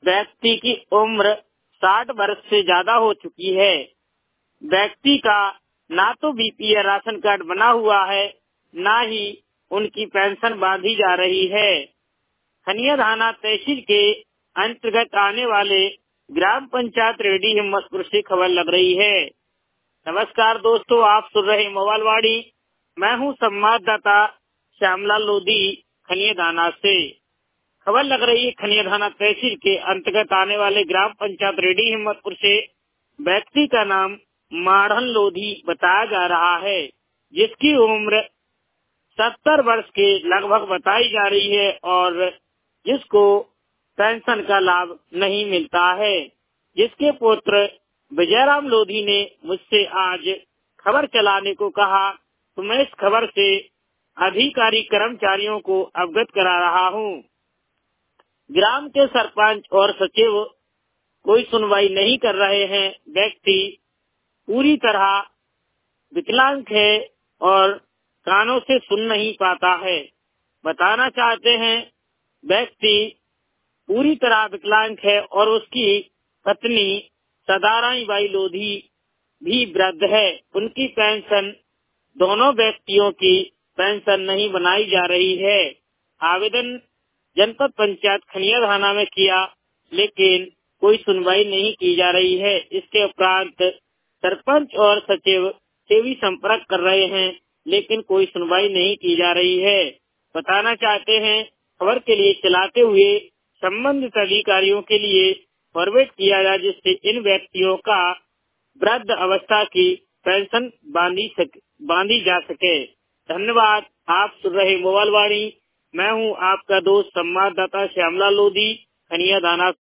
व्यक्ति की उम्र 60 वर्ष से ज्यादा हो चुकी है। व्यक्ति का ना तो बीपीएल राशन कार्ड बना हुआ है, ना ही उनकी पेंशन बांधी जा रही है। खनिया थाना तहसील के अंतर्गत आने वाले ग्राम पंचायत रेडी हिम्मतपुर से खबर लग रही है। नमस्कार दोस्तों, आप सुन रहे मोबाइल वाणी। मैं हूं संवाददाता श्यामलाल लोधी खनिया थाना से। खबर लग रही है खनिया थाना तहसील के अंतर्गत आने वाले ग्राम पंचायत रेडी हिम्मतपुर से व्यक्ति का नाम माढ़न लोधी बताया जा रहा है, जिसकी उम्र 70 वर्ष के लगभग बताई जा रही है और जिसको पेंशन का लाभ नहीं मिलता है। जिसके पुत्र विजयराम लोधी ने मुझसे आज खबर चलाने को कहा, तो मैं इस खबर से अधिकारी कर्मचारियों को अवगत करा रहा हूँ। ग्राम के सरपंच और सचिव कोई सुनवाई नहीं कर रहे हैं। व्यक्ति पूरी तरह विकलांग है और कानों से सुन नहीं पाता है। बताना चाहते हैं, व्यक्ति पूरी तरह विकलांग है और उसकी पत्नी सदाराई बाई लोधी भी वृद्ध है। उनकी पेंशन, दोनों व्यक्तियों की पेंशन नहीं बनाई जा रही है। आवेदन जनपद पंचायत खनिया थाना में किया, लेकिन कोई सुनवाई नहीं की जा रही है। इसके उपरांत सरपंच और सचिव से भी संपर्क कर रहे हैं, लेकिन कोई सुनवाई नहीं की जा रही है। बताना चाहते हैं, खबर के लिए चलाते हुए संबंधित अधिकारियों के लिए फॉरवर्ड किया जाए, जिससे इन व्यक्तियों का वृद्ध अवस्था की पेंशन बांधी जा सके। धन्यवाद। आप सुन रहे मोबाइल वाणी। मैं हूं आपका दोस्त संवाददाता श्यामलाल लोधी खनिया थाना।